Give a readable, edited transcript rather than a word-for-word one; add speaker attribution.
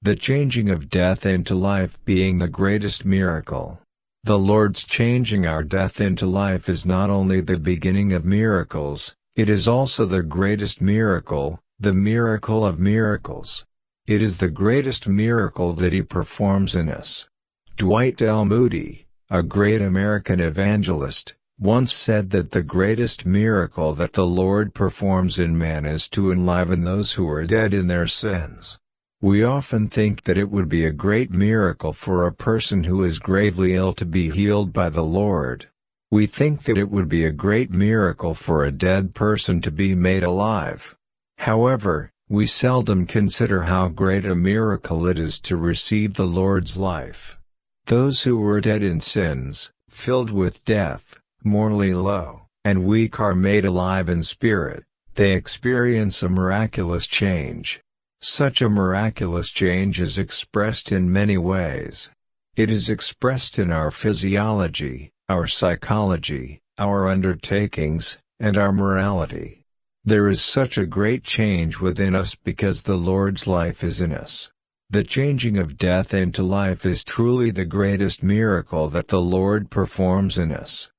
Speaker 1: the changing of death into life being the greatest miracle. The Lord's changing our death into life is not only the beginning of miracles, it is also the greatest miracle, the miracle of miracles. It is the greatest miracle that He performs in us. Dwight L. Moody, a great American evangelist, once said that the greatest miracle that the Lord performs in man is to enliven those who are dead in their sins. We often think that it would be a great miracle for a person who is gravely ill to be healed by the Lord. We think that it would be a great miracle for a dead person to be made alive. However, we seldom consider how great a miracle it is to receive the Lord's life. Those who were dead in sins, filled with death, morally low, and weak are made alive in spirit. They experience a miraculous change. Such a miraculous change is expressed in many ways. It is expressed in our physiology, our psychology, our undertakings, and our morality. There is such a great change within us because the Lord's life is in us. The changing of death into life is truly the greatest miracle that the Lord performs in us.